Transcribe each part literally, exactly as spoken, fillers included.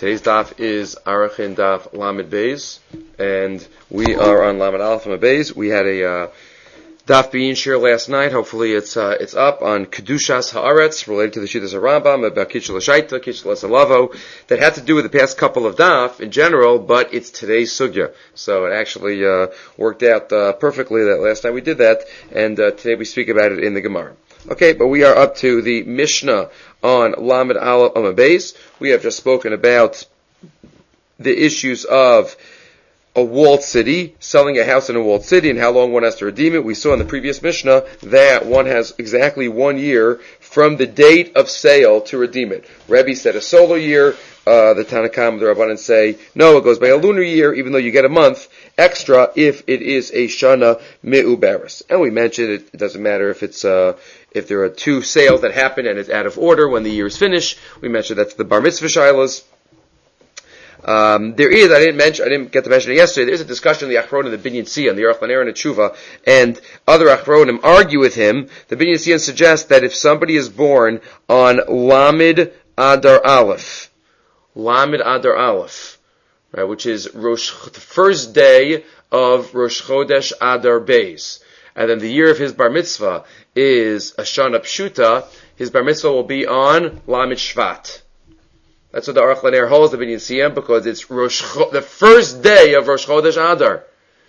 Today's daf is Arachin Daf Lamed Beis, and we are on Lamed Aleph Lamed Beis. We had a uh, daf being share last night. Hopefully, it's uh, it's up on Kedushas Haaretz related to the Shittas Rambam about Kitchel Shaita, Kitchel Salavo, that had to do with the past couple of daf in general, but it's today's sugya. So it actually uh, worked out uh, perfectly that last night we did that, and uh, today we speak about it in the Gemara. Okay, but we are up to the Mishnah on Lamed Aleph Lamed Beis. We have just spoken about the issues of a walled city, selling a house in a walled city, and how long one has to redeem it. We saw in the previous Mishnah that one has exactly one year from the date of sale to redeem it. Rebbe said a solar year. Uh, the Tanakam, the Rabbanan say, no, it goes by a lunar year, even though you get a month extra if it is a Shana Me'ubaris. And we mentioned it, it doesn't matter if it's, uh, if there are two sales that happen and it's out of order when the year is finished. We mentioned that's the Bar Mitzvah Shilas. Um, there is, I didn't mention, I didn't get to mention it yesterday, there is a discussion in the Achronim, the Binyan Siyan, the Aruch LaNer and the Tshuva, and other Achronim argue with him. The Binyan Siyan suggests that if somebody is born on Lamed Adar Aleph, Lamed Adar Aleph, right, which is Rosh, the first day of Rosh Chodesh Adar Beis, and then the year of his Bar Mitzvah is a Shana Pshuta, his Bar Mitzvah will be on Lamed Shvat. That's what the Aruch LaNer holds the Binyan Siyan, because it's Rosh, the first day of Rosh Chodesh Adar.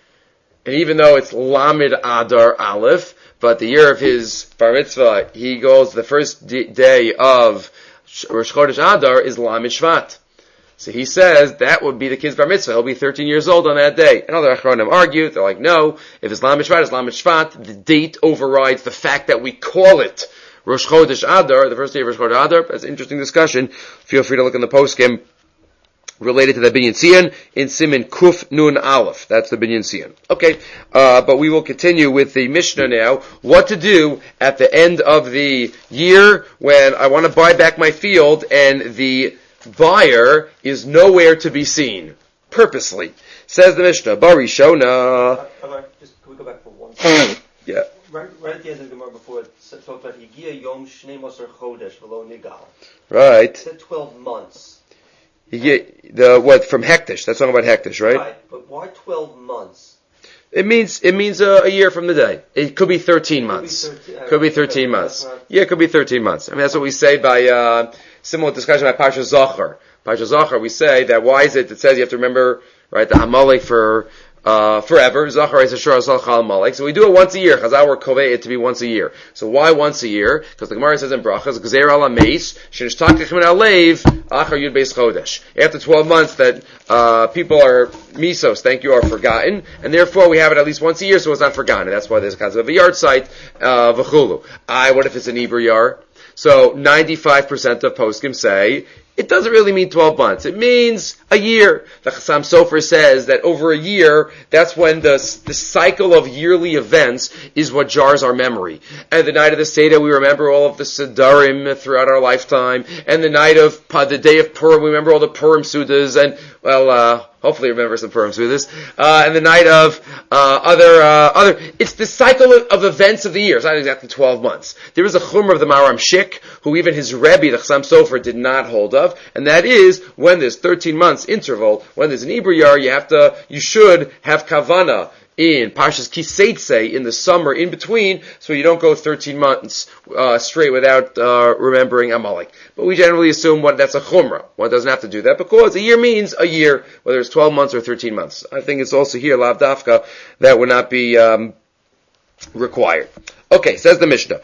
And even though it's Lamed Adar Aleph, but the year of his Bar Mitzvah, he goes the first d- day of Rosh Chodesh Adar is Lamed Shvat. So he says that would be the kid's Bar Mitzvah. He'll be thirteen years old on that day. And other Achronim argue, they're like, no, if it's Lamed Shvat, it's Lamed Shvat. The date overrides the fact that we call it Rosh Chodesh Adar, the first day of Rosh Chodesh Adar. That's an interesting discussion. Feel free to look in the poskim related to the Binyan Siyan in Siman Kuf Nun Aleph. That's the Binyan Siyan. Okay, uh, but we will continue with the Mishnah now. What to do at the end of the year when I want to buy back my field and the buyer is nowhere to be seen. Purposely. Says the Mishnah, Bari Shona. Uh, just, can we go back for one second? Yeah. Right, right at the end of the Gemara before it talked about Higia Yom Shnei Moser Chodesh V'lo Nigal. Right. It said twelve months. You get the what from Hektish? That's talking about Hektish, right? Right, but why twelve months? It means it means a, a year from the day. It could be thirteen months. Could be thirteen, uh, could be thirteen months. Yeah, it could be thirteen months. I mean, that's what we say by uh, similar discussion by Parsha Zachar. Parsha Zachar, we say that why is it? It says you have to remember right the Amalek for. Uh, forever. Zachar is a shor Chal Malek. So we do it once a year. Chazal were kovei it to be once a year. So why once a year? Because the Gemara says in Brachas, Gzeir ala meis, shenishtakach min alev, achar yud beis chodesh. After twelve months that, uh, people are, misos, thank you, are forgotten, and therefore we have it at least once a year so it's not forgotten. And that's why there's a concept of a yard site, uh, v'chulu. I, what if it's an Ibra yard? So ninety-five percent of poskim say, it doesn't really mean twelve months. It means a year. The Chassam Sofer says that over a year, that's when the, the cycle of yearly events is what jars our memory. And the night of the Seder, we remember all of the Sedarim throughout our lifetime. And the night of, the day of Purim, we remember all the Purim Sudas. And, well, uh, hopefully remember some Purim Sudas. Uh, and the night of, uh, other, uh, other, it's the cycle of, of events of the year. It's not exactly twelve months. There is a Chumrah of the Maram Shik, who even his Rebbe, the Chassam Sofer, did not hold of. And that is, when there's thirteen months interval, when there's an Ibra yar, you have to, you should have Kavana in Parshas Kiseitse in the summer in between, so you don't go thirteen months, uh, straight without, uh, remembering Amalek. But we generally assume what, that's a Chumrah. One doesn't have to do that because a year means a year, whether it's twelve months or thirteen months. I think it's also here, Lav Dafka, that would not be, um, required. Okay, says the Mishnah,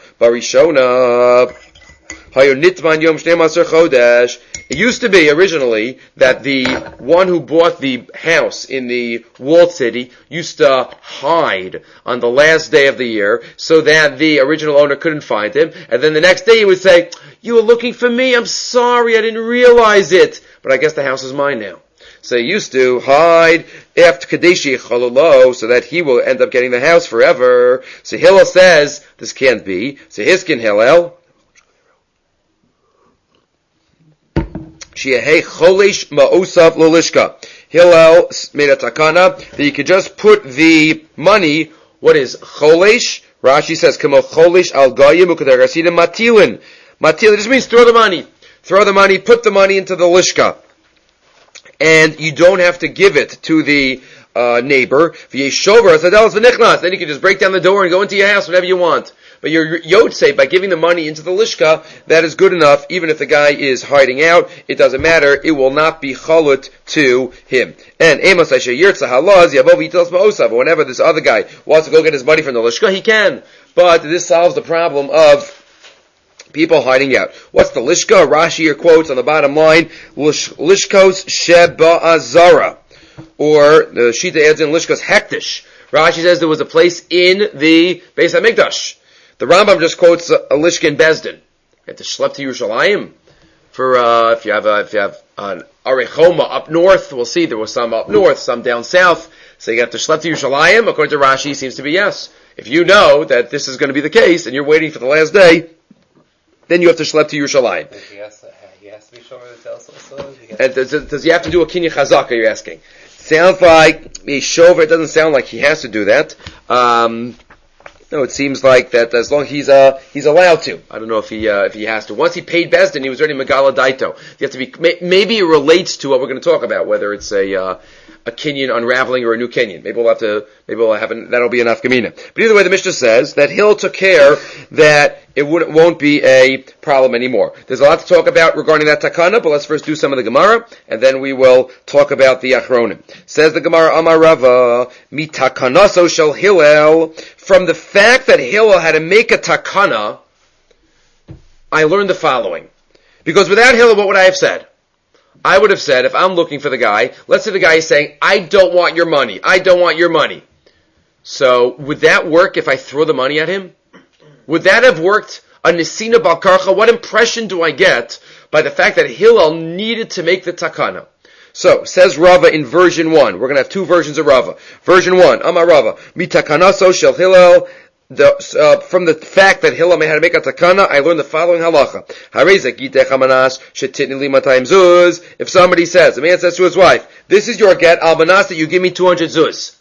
Barishona, it used to be originally that the one who bought the house in the walled city used to hide on the last day of the year so that the original owner couldn't find him. And then the next day he would say, you were looking for me, I'm sorry, I didn't realize it. But I guess the house is mine now. So he used to hide after Kadeshi Chalolo so that he will end up getting the house forever. So Hillel says, this can't be. So Hiskin Hillel, Shiahei cholesh ma'osav lolishka. Hillel made a takana that you could just put the money, what is cholesh? Rashi says, kamo cholesh al goyim ukadarasina matilin. Matilin just means throw the money. Throw the money, put the money into the lishka. and you don't have to give it to the uh, neighbor. Then you can just break down the door and go into your house whenever you want. But your yotze, by giving the money into the lishka, that is good enough. Even if the guy is hiding out, it doesn't matter. It will not be chalut to him. And amos asher yirtza halaz yavo v'yitos ba'osav. Whenever this other guy wants to go get his money from the lishka, he can. But this solves the problem of people hiding out. What's the lishka? Rashi here quotes on the bottom line, Lish, lishkos sheba'azara. Or the Shita adds in lishkos hektish. Rashi says there was a place in the Beis HaMikdash. The Rambam just quotes a, a lishka in Bezdin. You have to schlep to Yerushalayim for uh, if you have a, if you have an Arechoma up north. We'll see there was some up north, some down south. So you have to schlep to Yerushalayim. According to Rashi, seems to be yes. If you know that this is going to be the case and you're waiting for the last day, then you have to schlep to Yerushalayim. He has to, he has to be shomer the tels also. And does, does he have to do a kinyan chazaka? You're asking. Sounds like a shover. It doesn't sound like he has to do that. Um, No, it seems like that as long as he's uh he's allowed to. I don't know if he uh, if he has to. Once he paid Bezdin, he was already Megala Daito. You have to be maybe it relates to what we're going to talk about, whether it's a uh, a Kenyan unraveling or a new Kenyan. Maybe we'll have to maybe we'll have an, that'll be enough Gemina. But either way, the Mishnah says that Hill took care that it wouldn't won't be a problem anymore. There's a lot to talk about regarding that takana, but let's first do some of the Gemara, and then we will talk about the Achronim. Says the Gemara, Amar Rava, mitakanaso shel Hillel. From the fact that Hillel had to make a takana, I learned the following. Because without Hillel, what would I have said? I would have said, if I'm looking for the guy, let's say the guy is saying, I don't want your money, I don't want your money. So, would that work if I throw the money at him? Would that have worked? A Nesina Balkarcha, what impression do I get by the fact that Hillel needed to make the takana? So, says Rava in version one. We're going to have two versions of Rava. Version one, Amar Rava, mitakanaso shel Hillel. The, uh, from the fact that Hillel may have to make a takana, I learned the following halacha. If somebody says, a man says to his wife, this is your get, almanas, that you give me two hundred zuz.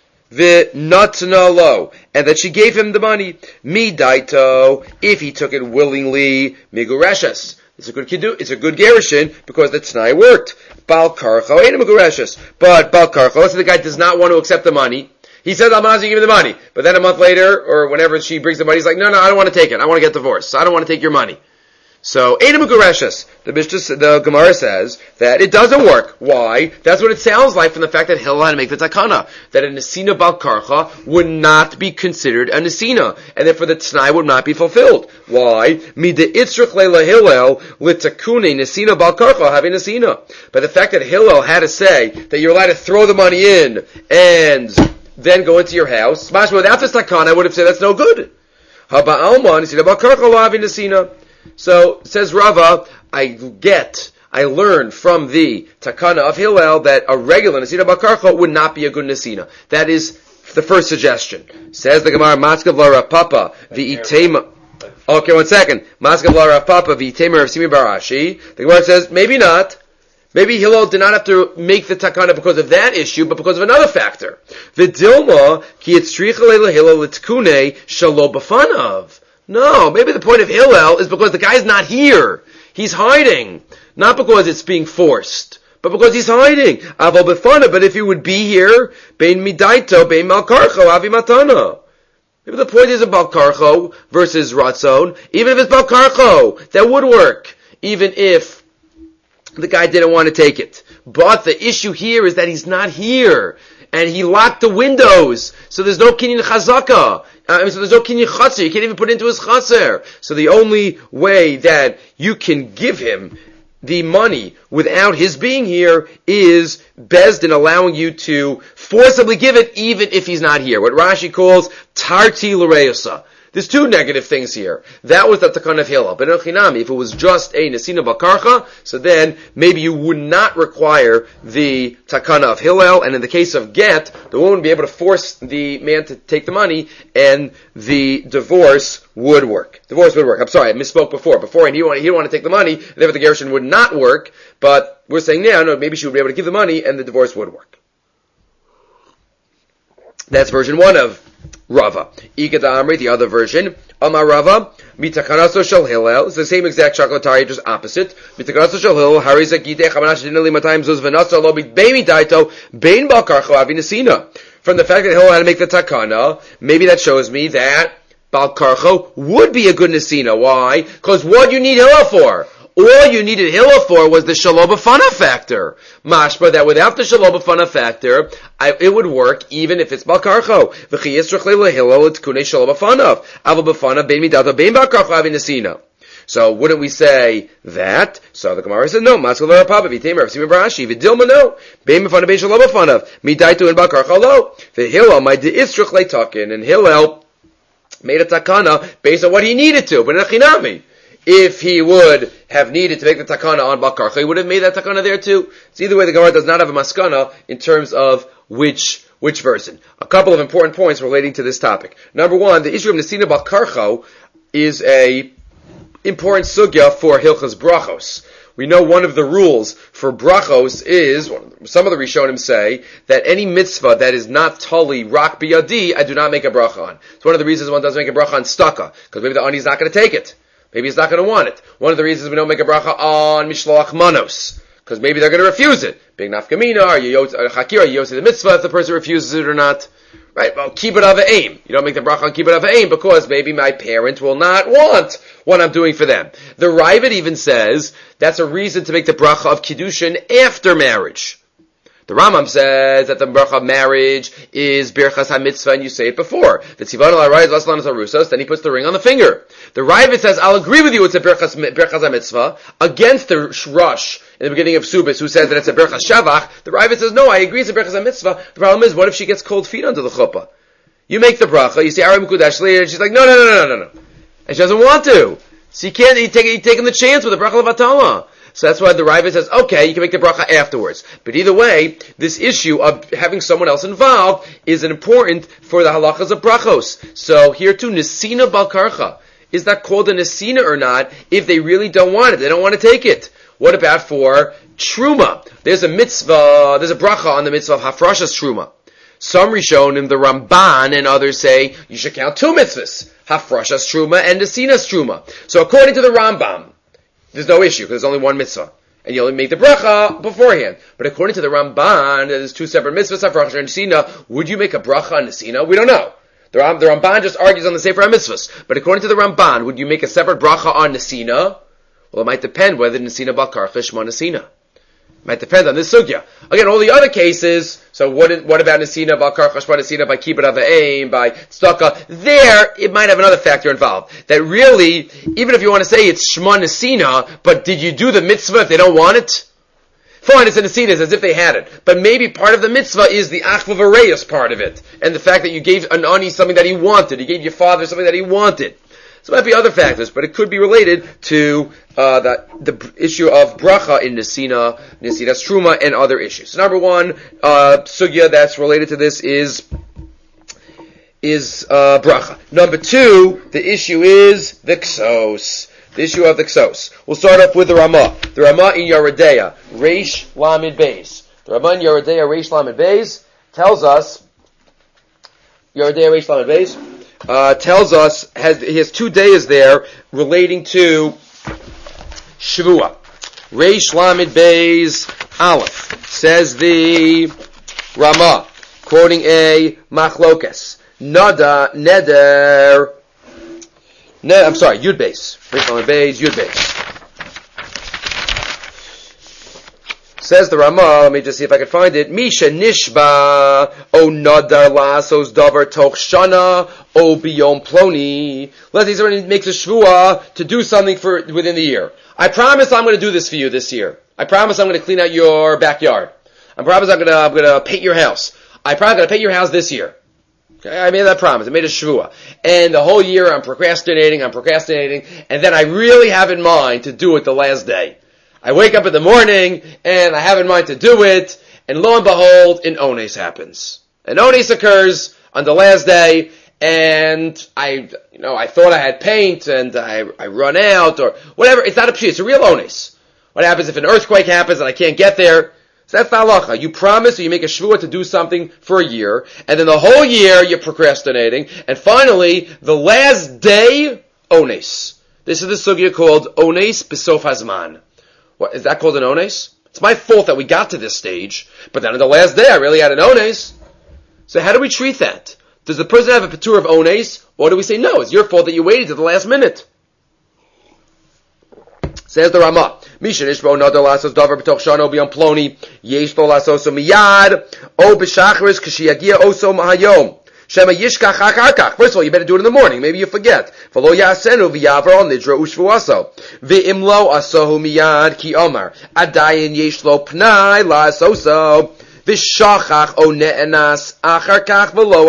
V'natna lo, and that she gave him the money. Mi daito, if he took it willingly, migureshes. It's a good kiddu, it's a good gerushin, because the t'nai worked. Bal karcho, ain't a migureshes. But bal karcho, let's say the guy does not want to accept the money. He says, I'm not going to give me the money. But then a month later, or whenever she brings the money, he's like, no, no, I don't want to take it. I want to get divorced. So I don't want to take your money. So, Einam Gureshes. The Mishnah, the Gemara says that it doesn't work. Why? That's what it sounds like from the fact that Hillel had to make the takana. That a Nesina Bal Karcha would not be considered a Nesina. And therefore the T'nai would not be fulfilled. Why? Mida Itzrach Leila Hillel Litakune Nesina Bal Karcha having Nesina. By the fact that Hillel had to say that you're allowed to throw the money in and then go into your house. Without this takana, I would have said that's no good. Haba Alman Nesina Bal Karcha having Nesina. So, says Rava, I get, I learned from the takana of Hillel that a regular Nesina Bakarcha would not be a good Nesina. That is the first suggestion. Says the Gemara, Matskav la Rav Papa, v'itema. Okay, one second. Matskav la Rav Papa, v'itema Rav Simi Barashi. The Gemara says, maybe not. Maybe Hillel did not have to make the takana because of that issue, but because of another factor. V'dilma, ki yitzricha leila Hillel litkune shalo b'fanav. No, maybe the point of Hillel is because the guy's not here. He's hiding. Not because it's being forced, but because he's hiding. Aval befana, but if he would be here, bein midaito, bein malkarcho, avi matana. Maybe the point is about balkarcho versus ratzon. Even if it's balkarcho, that would work. Even if the guy didn't want to take it. But the issue here is that he's not here. And he locked the windows. So there's no kinyan chazaka. Uh, so there's no kinyan chaser. You can't even put it into his chaser. So the only way that you can give him the money without his being here is Bezdin allowing you to forcibly give it even if he's not here. What Rashi calls tarti l'reyusa. There's two negative things here. That was the takana of Hillel. But in Chinami, if it was just a Nesina Bakarcha, so then maybe you would not require the takana of Hillel. And in the case of get, the woman would be able to force the man to take the money, and the divorce would work. Divorce would work. I'm sorry, I misspoke before. Before, he didn't want, he didn't want to take the money, therefore the gerushin would not work. But we're saying now, no, maybe she would be able to give the money, and the divorce would work. That's version one of Rava. Ikad Amri, the other version. Amar Rava, mitakanaso shel Hillel. It's the same exact chocolatari, just opposite. Mitakanaso shel Hillel, harizak gitei chamanash dinali matayim zuz v'naso lo beimi daito bein balkarcho avinasina. From the fact that Hillel had to make the takana, maybe that shows me that balkarcho would be a good nasina. Why? Because what you need Hillel for? All you needed Hillel for was the Shalom B'fana factor. Mashba, that without the Shalom B'fana factor, I, it would work even if it's Balkarcho. V'chi yisrach le'lo Hillel t'kunei Shalom B'fanav. Avo B'fana bein midato bein Balkarcho avin nesina. So wouldn't we say that? So the Gemara says no. Maskal v'rapapa v'teim Rav Brashi v'dilma no. Bein B'fana bein Shalom B'fanav. Midaitu in Balkarcho lo. V'Hillel my de'israch le'takin. And Hillel made a takana based on what he needed to. But in a chinami. If he would have needed to make the takana on Balkarcha, he would have made that takana there too. So either way, the Gemara does not have a maskana in terms of which which version. A couple of important points relating to this topic. Number one, the issue of Nesina Balkarcha is a important sugya for Hilchas Brachos. We know one of the rules for Brachos is, some of the Rishonim say, that any mitzvah that is not tali rak biyadi, I do not make a bracha on. It's one of the reasons one doesn't make a bracha on staka, because maybe the ani is not going to take it. Maybe he's not going to want it. One of the reasons we don't make a bracha on mishloach manos, because maybe they're going to refuse it. Big nafkamina, are you chakir, are you yosei the mitzvah if the person refuses it or not? Right? Well, kibbut av aim. You don't make the bracha on kibbut av aim because maybe my parent will not want what I'm doing for them. The Ravid even says that's a reason to make the bracha of kiddushin after marriage. The Rambam says that the bracha of marriage is birchas ha-mitzvah, and you say it before. The tzivan al-arayz v'aslan ha-rusas, then he puts the ring on the finger. The Ravid says, I'll agree with you, it's a birchas, birchas ha-mitzvah, against the Rush in the beginning of Subis, who says that it's a birchas shavach. The Ravid says, no, I agree it's a birchas ha-mitzvah. The problem is, what if she gets cold feet under the chuppah? You make the bracha, you say, Aram Kudash Li, and she's like, no, no, no, no, no, no. And she doesn't want to. So you can't, you take, you're taking the chance with the bracha levatala. So that's why the Ravid says, okay, you can make the bracha afterwards. But either way, this issue of having someone else involved is important for the halachas of brachos. So here too, Nesina Balkarcha. Is that called a Nesina or not if they really don't want it? They don't want to take it. What about for Truma? There's a mitzvah, there's a bracha on the mitzvah of Hafrashas Truma. Some Rishonim, the Ramban and others say you should count two mitzvahs, Hafrashas Truma and Nesina's Truma. So according to the Rambam, there's no issue, because there's only one mitzvah. And you only make the bracha beforehand. But according to the Ramban, there's two separate mitzvahs, Hafrashas and Nesina. Would you make a bracha on Nesina? We don't know. The, Ram, the Ramban just argues on the Sefer HaMitzvahs. But according to the Ramban, would you make a separate bracha on Nesina? Well, it might depend whether Nesina Balkarcha Shma Nesina. It might depend on this sugya. Again, all the other cases, so what, what about Nesina Balkarcha Shma Nesina by Kibbut Av Ha'eim, by Tzedakah? There, it might have another factor involved. That really, even if you want to say it's Shma Nesina, but did you do the mitzvah if they don't want it? Fine, it's a Nesina, it's as if they had it. But maybe part of the mitzvah is the Achva V'Reis part of it. And the fact that you gave an ani something that he wanted. You gave your father something that he wanted. So it might be other factors, but it could be related to uh, the, the issue of bracha in Nesina, Nesina's Truma, and other issues. So number one, uh, sugya that's related to this is is uh, bracha. Number two, the issue is the ksos. The issue of the ksos. We'll start off with the Ramah. The Ramah in Yeridea, Reish Lamed Beis. The Ramah in Yeridea, Reish Lamed Beis, tells us, Yeridea, Reish Lamed Beis, Uh, tells us, has, he has two days there relating to Shavua. Reish Lamed Beis Aleph, says the Ramah, quoting a Machlokas. Nada, Neder, ne, I'm sorry, Yud Beis. Reish Lamed Beis, Yud Beis. Says the Ramah, let me just see if I can find it. Misha nishba, o nadar lasos davar toch shana, o biyom ploni. Let's say somebody makes a shvua to do something for within the year. I promise I'm going to do this for you this year. I promise I'm going to clean out your backyard. I promise I'm going to I'm going to paint your house. I promise I'm going to paint your house this year. Okay, I made that promise. I made a shvua, and the whole year I'm procrastinating. I'm procrastinating, and then I really have in mind to do it the last day. I wake up in the morning, and I have in mind to do it, and lo and behold, an ones happens. An ones occurs on the last day, and I, you know, I thought I had paint, and I, I run out, or whatever. It's not a pshi, it's a real ones. What happens if an earthquake happens and I can't get there? So that's the halacha. You promise or you make a shvuah to do something for a year, and then the whole year you're procrastinating, and finally, the last day, ones. This is the sugya called ones b'sof hazman. What, is that called an ones? It's my fault that we got to this stage, but then on the last day I really had an ones. So how do we treat that? Does the person have a patur of ones, or do we say, no, it's your fault that you waited to the last minute? Says the Ramah, Mishan Ishbo Nadal Lasos Davar B'toch Shano B'yom Ploni Yesh Lo Lasos Miyad O B'Shachris Kashiyagia Oso Mahayom Shema Yishkach Hakakach. First of all, you better do it in the morning. Maybe you forget. V'lo Yasenu V'Yavar Al Nidra Ushvuaso V'Im Lo Asohu Miyad Ki Omar Adayin Yesh Lo Pnai Lasoso V'Shachach O Ne'enas Acharkach V'Lo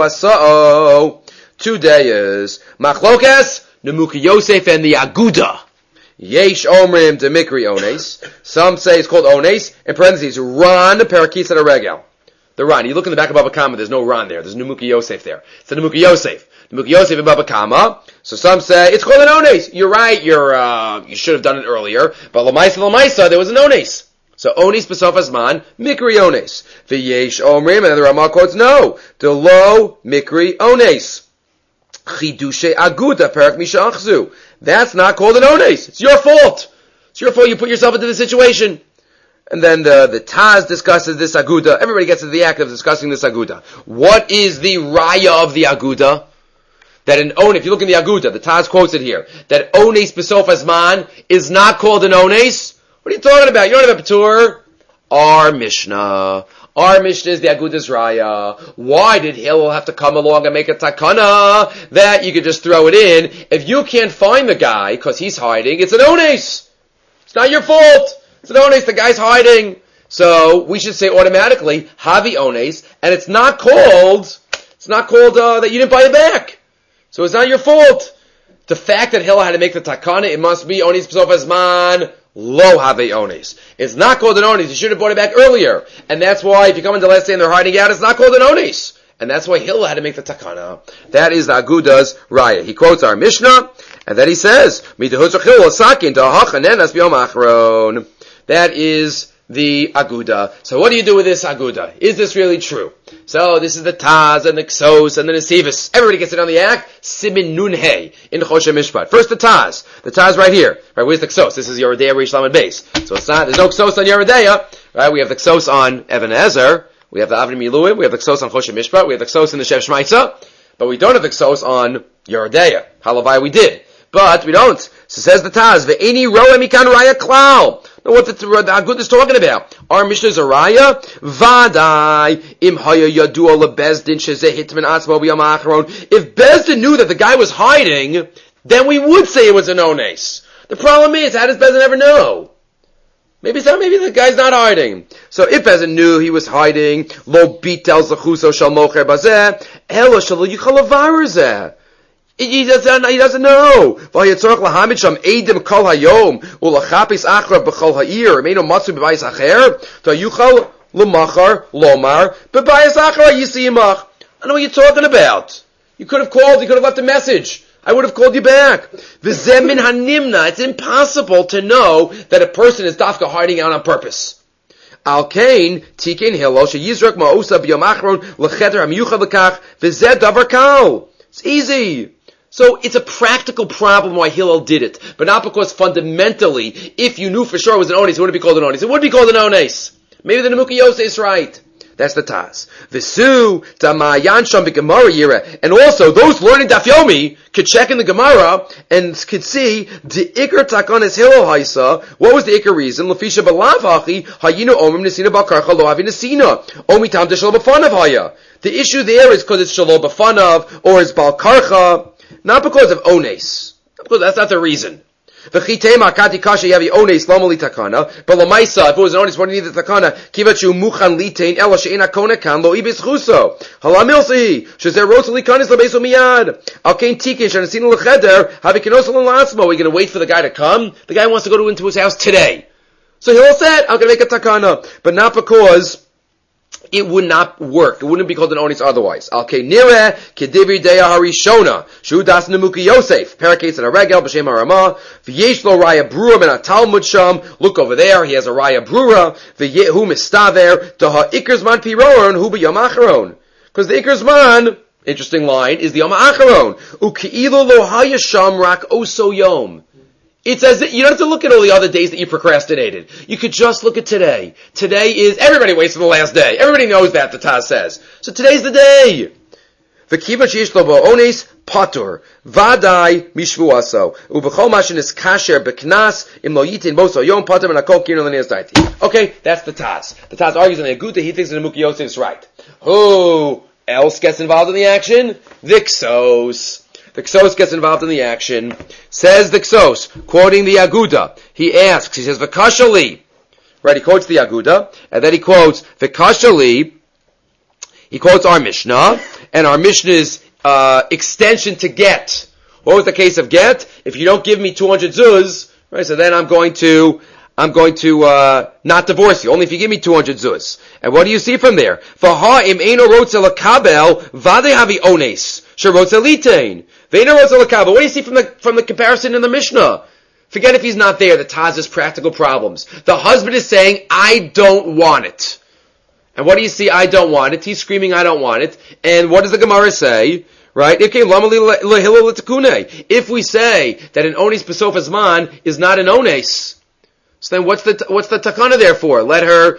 Aso. Two days. Machlokes Nemuki Yosef and the Aguda. Yesh omrim de mikri ones. Some say it's called ones. In parentheses, ran parakis at a regel. The ran. You look in the back of Baba Kama, there's no ran there. There's Nemuki Yosef there. It's a Nemuki Yosef. Nemuki Yosef in Baba Kama. So some say it's called an ones. You're right. You're uh, you should have done it earlier. But lamaisa lamaisa, there was an ones. So ones b'sof hazman mikri ones. V'yesh omrim, and then the Ramah quotes no. De lo mikri ones. Chidushe aguda perak mishachzu. That's not called an ones. It's your fault. It's your fault you put yourself into this situation. And then the, the Taz discusses this aguda. Everybody gets into the act of discussing this aguda. What is the raya of the aguda? That an ones, if you look in the aguda, the Taz quotes it here, that ones b'sof hazman is not called an ones. What are you talking about? You don't have a patur. Our Mishnah. Our Mishnah is the Aguda's Raya. Why did Hillel have to come along and make a takana that you could just throw it in? If you can't find the guy because he's hiding, it's an ones. It's not your fault. It's an ones. The guy's hiding. So we should say automatically havi ones, and it's not called. It's not called uh, that you didn't buy it back. So it's not your fault. The fact that Hillel had to make the takana, it must be ones b'sof hazman. Lo have ones. It's not called an ones. You should have bought it back earlier. And that's why if you come in the last day and they're hiding out, it's not called an ones. And that's why Hillel had to make the takana. That is the Aguda's raya. He quotes our Mishnah, and then he says, that is the Aguda. So what do you do with this Aguda? Is this really true? So this is the Taz and the Ksos and the Nesivis. Everybody gets it on the act. Simin Nun Hey in Choshe Mishpat. First the Taz. The Taz right here. Right, where's the Ksos? This is Yeridea Rish Lamed Beis. So it's not, there's no Ksos on Yeridea. Right, we have the Ksos on Even Ezer. We have the Avnei Miluim. We have the Ksos on Choshe Mishpat. We have the Ksos in the Shev Shmaitza. But we don't have the Ksos on Yeridea. Halavai we did. But we don't. So says the Taz, Ve'eni roa mikan raya klal. Now what the, the Agud is talking about? Our Mishnah is a raya. Vadai im haya yadua lebezdin shezeh hitman atzmo b'yam ha'acharon. If Bezdin knew that the guy was hiding, then we would say it was an ones. The problem is, how does Bezdin ever know? Maybe it's not, maybe the guy's not hiding. So if Bezdin knew he was hiding, lo bitel zachuso shal mocher bazeh, elo shal yichal avar zeh. He doesn't, he doesn't know. V'hayatzorach lahamid sham eidim kol hayom ulachapis achra b'chol ha'ir meino matzu b'bayis acher ta'yuchal l'machar lomar b'bayis achra yisiyimach. I know what you're talking about. You could have called, you could have left a message. I would have called you back. V'zeh min hanimna. It's impossible to know that a person is dafka hiding out on purpose. Al kain tikin hilo sheyizrak ma'osa b'yom achron l'cheder ha'miyuchad l'kach v'zeh davar kal. It's easy. So it's a practical problem why Hillel did it, but not because fundamentally, if you knew for sure it was an ones, it wouldn't be called an ones. It would be called an ones. Maybe the Nemuki Yosef is right. That's the Taz. V'su tamayan sham b'Gemara yira, and also those learning Daf Yomi could check in the Gemara and could see the ikar takanas Hillel haisa. What was the ikar reason? Lefisha b'lav hachi hayinu omrim nesina b'karcha lo avi nesina omi tam deshalo b'fanav haya. The issue there is because it's shalo b'fanav or it's bal karcha. Not because of ones. Because that's not the reason. But l'maisa, if it was an ones, what do you need the takana? Kivachu muchan litain ela she'ena kona kan lo ibis chuso. Halamil sehi shezer rosali kanis lebeso miyad. Al kain tikin she'nesinu l'cheder havikenosal l'lasmo. We're going to wait for the guy to come. The guy wants to go into his house today. So Hillel said, I'm going to make a takana, but not because it would not work. It wouldn't be called an onis otherwise. Al ke nireh kedivri deya harishona shu das nemuki Yosef paraketz and a regel b'shem harama v'yesh lo raya brura min Talmud sham. Look over there, he has a raya brura v'yehu mistaver daha ikerzman piron hu b'yom acharon, because the ikerzman, interesting line, is the yom acharon u'ki'ilu lo hayasham rak oso yom. It's as if, you don't have to look at all the other days that you procrastinated. You could just look at today. Today is, everybody waits for the last day. Everybody knows that, the Taz says. So today's the day. V'kiva sheyesh lo bo'ones patur vadai mishvuaso u'b'chol mashin is kasher b'knas im lo yitin boso yom patur v'nakol kirno l'nias daiti. Okay, that's the Taz. The Taz argues on the Aguta, he thinks that the Muki Yosef is right. Who else gets involved in the action? The Ksos. The Ksos gets involved in the action. Says the Ksos, quoting the Aguda, he asks, he says, V'kashali. Right, he quotes the Aguda, and then he quotes, V'kashali, he quotes our Mishnah, and our Mishnah's uh, extension to get. What was the case of get? If you don't give me two hundred zuz, right, so then I'm going to, I'm going to, uh, not divorce you, only if you give me two hundred zuz. And what do you see from there? V'ha im eino rotze l'kabel, vade havi ones, sherotze litein. What do you see from the from the comparison in the Mishnah? Forget if he's not there, the Taz has practical problems. The husband is saying, I don't want it. And what do you see? I don't want it. He's screaming, I don't want it. And what does the Gemara say? Right? If we say that an ones besof hazman is not an ones, so then what's the what's the takana there for? Let her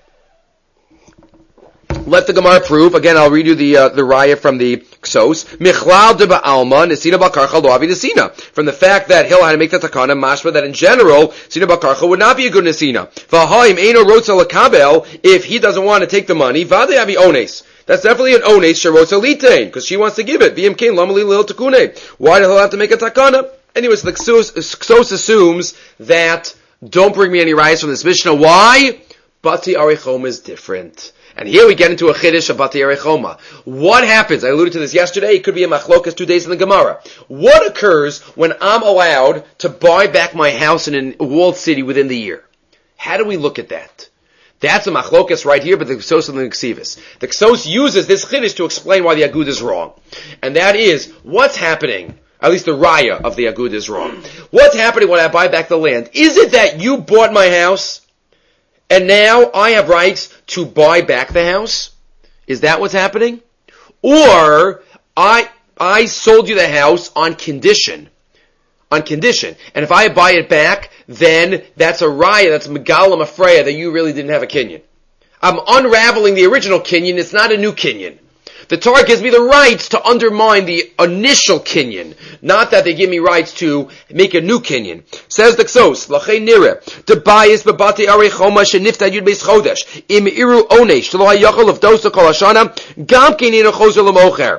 Let the Gemara prove. Again, I'll read you the uh, the raya from the Ksos. Michlal de ba'alma nesina b'karcha lo avi nesina. From the fact that Hillel had to make the takana, mashma that in general nesina b'karcha would not be a good nesina. V'haim eino rotza lekabel, if he doesn't want to take the money, v'adei avi ones. That's definitely an ones sherotza litein, because she wants to give it. V'im kein lamali lil tekune. Why did Hillel have to make a takana? Anyways, the Ksos, Ksos assumes that don't bring me any rayas from this Mishnah. Why? Bati Arichoma is different. And here we get into a chiddush of Bati Arechoma. What happens? I alluded to this yesterday. It could be a machlokas two days in the Gemara. What occurs when I'm allowed to buy back my house in a walled city within the year? How do we look at that? That's a machlokas right here, but the Ksos and the Ksivis. The Ksos uses this chiddush to explain why the Agud is wrong. And that is, what's happening? At least the raya of the Agud is wrong. What's happening when I buy back the land? Is it that you bought my house and now I have rights to buy back the house? Is that what's happening? Or I I sold you the house on condition. On condition. And if I buy it back, then that's a raya, that's megalim afreya, that you really didn't have a kinyan. I'm unraveling the original kinyan, it's not a new kinyan. The Torah gives me the rights to undermine the initial kinyan, not that they give me rights to make a new kinyan. Says the Ksos, L'chei nireh, Debayis b'bati arechoma shenifta yud beis chodesh, im iru onesh, shelo hayachol of dosa kol hashana, gam kein chozer l'mocher.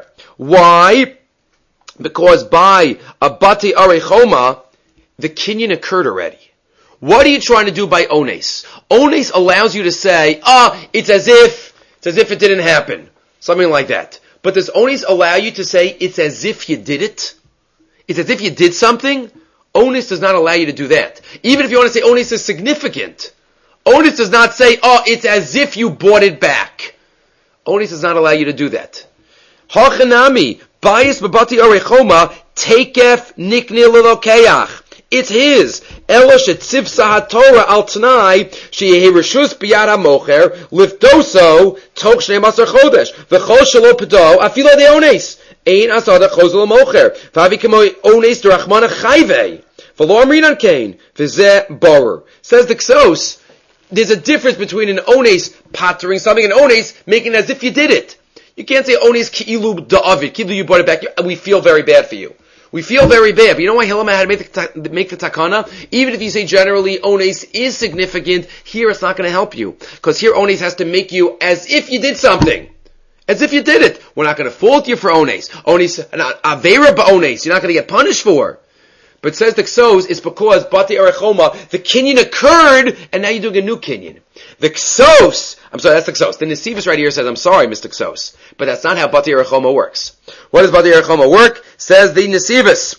Why? Because by a bati arechoma, the kinyan occurred already. What are you trying to do by ones? Ones allows you to say, ah, it's as if, it's as if it didn't happen. Something like that. But does ones allow you to say it's as if you did it? It's as if you did something? Ones does not allow you to do that. Even if you want to say ones is significant. Ones does not say, oh, it's as if you bought it back. Ones does not allow you to do that. Hachanami, bayis b'bati arechoma, tekef niknil l'lokeach. It's his. Elosh et tzivsa haTorah al t'nai sheyehi reshus biyad hamocher lifdoso tok shnei masar chodesh v'chol shelo pedo afilo de ones ein asada chozel hamocher v'avi kemo ones derachmana chayvei v'lo amrinan kain v'zeh borer. Says the Ksos, there's a difference between an ones pattering something and ones making it as if you did it. You can't say ones ki'ilu da'avid, ki'ilu you brought it back, we feel very bad for you. We feel very bad, but you know why Hillel had to make the, make the takana? Even if you say generally ones is significant, here it's not going to help you. Because here ones has to make you as if you did something. As if you did it. We're not going to fault you for ones. Ones, avera ba'ones, you're not going to get punished for. But says the Ksos, it's because Bati Arechoma, the kinyan occurred, and now you're doing a new kinyan. The Ksos, I'm sorry, that's the Ksos. The Nesivus right here says, I'm sorry, Mister Ksos. But that's not how Bati Arechoma works. What does Bati Arechoma work? Says the Nesivus.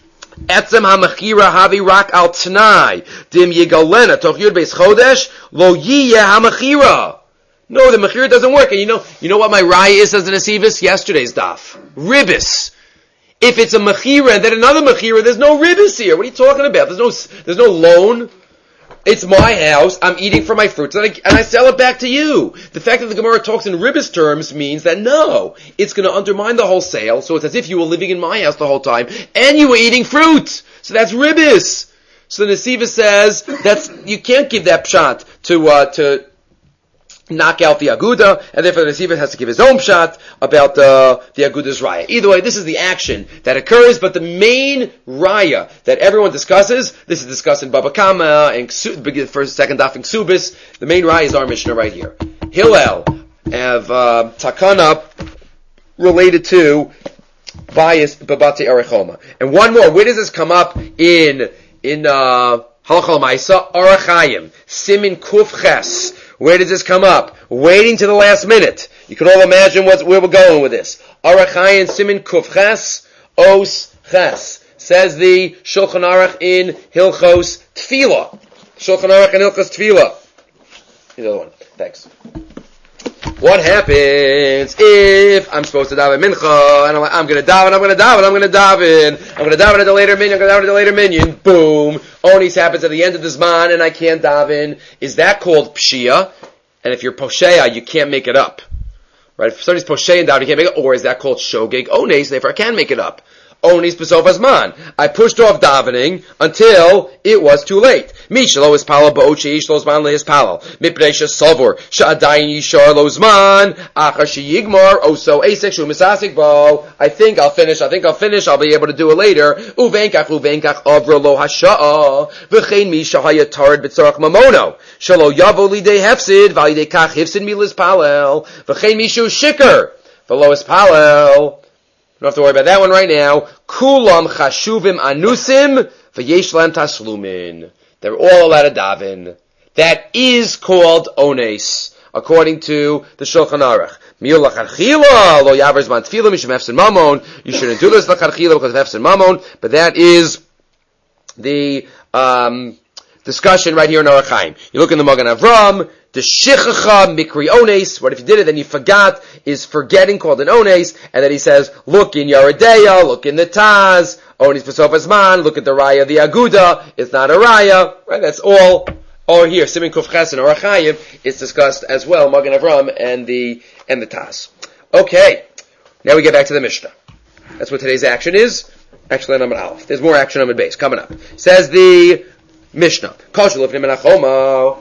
Etzem ha-mechira havi rak al t'nai, dim yigalena toch yud beis chodesh, lo yiyeh ha-mechira. No, the mechira doesn't work. And you know, you know what my raya is as an asivus? Yesterday's daf. Ribis. If it's a mechira and then another mechira, there's no ribis here. What are you talking about? There's no, there's no loan. It's my house. I'm eating for my fruits, and I, and I sell it back to you. The fact that the Gemara talks in ribis terms means that no, it's going to undermine the whole sale. So it's as if you were living in my house the whole time and you were eating fruit. So that's ribis. So the Nesiva says that's you can't give that pshat to uh, to knock out the aguda, and therefore the Nesiva has to give his own pshat about uh, the aguda's raya. Either way, this is the action that occurs, but the main raya that everyone discusses, this is discussed in Baba Kama and the first, second daf in Ksubis. The main raya is our Mishnah right here. Hillel have uh, takana related to bias babate arechoma, and one more. Where does this come up in in uh, Halachah Maisa Arachayim Simin Kuf Ches? Where does this come up? Waiting to the last minute. You can all imagine what's, where we're going with this. Arachayim Simin Kuf Ches Os Ches, says the Shulchan Aruch in Hilchos Tefillah. Shulchan Aruch in Hilchos Tefillah. Here's the other one. Thanks. What happens if I'm supposed to daven mincha and I'm like, I'm going to daven, I'm going to daven, I'm going to daven, I'm going to daven at the later minion, I'm going to daven at the later minion. Boom. Onis happens at the end of the zman and I can't daven. Is that called pshia? And if you're posheya, you can't make it up. Right? If somebody's posheya and daven, you can't make it. Or is that called shogeg ones? Therefore, I can make it up. Onis b'sof hazman. I pushed off davening until it was too late. Mi shelo ispalal ba'ot sheish lo zman lehispalal. Mipnei shesavor she'adayin yishar lo zman achar sheyigmar oso esek shu misasik bo. I think I'll finish. I think I'll finish. I'll be able to do it later. Uvenkach uvenkach avro lo hasha'a v'chein mi shahaya tarid b'tzorach mamono shelo yavo lidei hefsid v'alidei kach hifsid mi lispalel v'chein mi shu shikar v'lo ispalel. Don't have to worry about that one right now. Kulam chashuvim anusim v'yesh lam taslumin. They're all allowed to daven. That is called ones, according to the Shulchan Aruch. Miyul lacharchila lo yaver zman tefillah mishum hefsin mamon. You shouldn't do this lacharchila because of hefsin mamon. But that is the um, discussion right here in Orach Chaim. You look in the Magen Avram. The shichacha mikri ones. What if you did it, then you forgot, is forgetting called an ones, and then he says, look in Yeredeya, look in the Taz, ones b'sof hazman, look at the raya of the aguda, it's not a raya, right? That's all, all here. Simin Kuf Ches and Orach Chaim is discussed as well, Magen Avram and the, and the Taz. Okay. Now we get back to the Mishnah. That's what today's action is. Actually, on Amud Aleph. There's more action on Amud Beis coming up. Says the Mishnah. Kosher lifnei menachoma.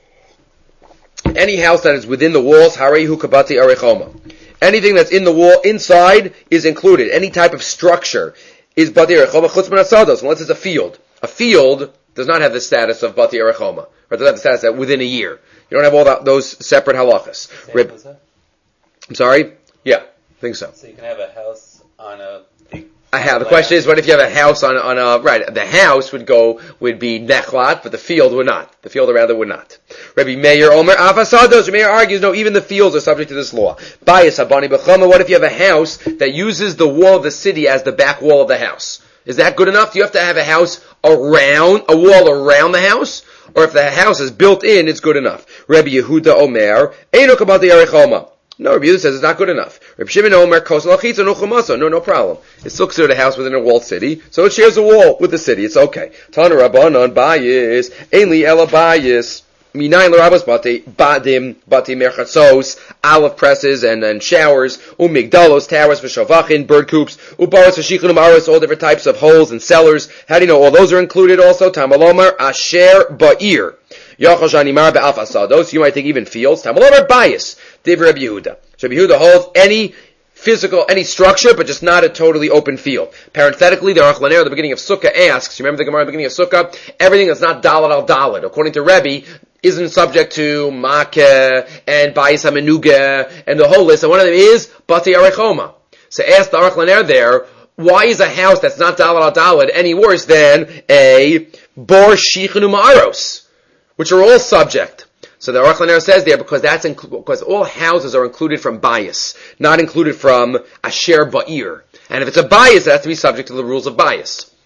Any house that is within the walls, harehu kabati arechoma. Anything that's in the wall, inside, is included. Any type of structure is bati arechoma chutz min hasados, unless it's a field. A field does not have the status of bati arechoma, or does not have the status that within a year. You don't have all that, those separate halachas. Rib- I'm sorry? Yeah, I think so. So you can have a house on a big... A house. The question is, what if you have a house on, on a, right, the house would go, would be nechlat, but the field would not. The field around it would not. Rabbi Meir Omer, afasados, Rabbi Meir argues, no, even the fields are subject to this law. Bayis habani b'chama, what if you have a house that uses the wall of the city as the back wall of the house? Is that good enough? Do you have to have a house around, a wall around the house? Or if the house is built in, it's good enough. Rabbi Yehuda Omer, eino kabati arechoma. No, Rabbi Yehuda says it's not good enough. Rabbi Shimon Omer, kosel achitza no chumasa. No, no problem. It's still considered a house within a walled city, so it shares a wall with the city. It's okay. Tana Rabbanon bayis, ainli ela bayis. Minayin l'rabos bati badim bati merchatzos, olive presses and, and showers, umigdalos, towers for shavachin, bird coops, ubaros for shichin umaros, all different types of holes and cellars. How do you know all those are included also? Tamalomar asher ba'ir. Yachal shanimar be'af asados. You might think even fields. Tamalomar bias. Div Rabbi Yehuda. So Rabbi Yehuda holds any physical, any structure, but just not a totally open field. Parenthetically, the Aruch LaNer at the beginning of Sukkah asks, you remember the Gemara at the beginning of Sukkah? Everything that's not dalad al dalad, according to Rebbe, isn't subject to makeh and bayis hamenuga and the whole list. And one of them is bati arechoma. So ask the Aruch LaNer there, why is a house that's not dalad al dalad any worse than a bor shichin u'ma'aros, which are all subject? So the Aruch LaNer says there, because that's inclu- because all houses are included from bias, not included from asher ba'ir. And if it's a bias, it has to be subject to the rules of bias.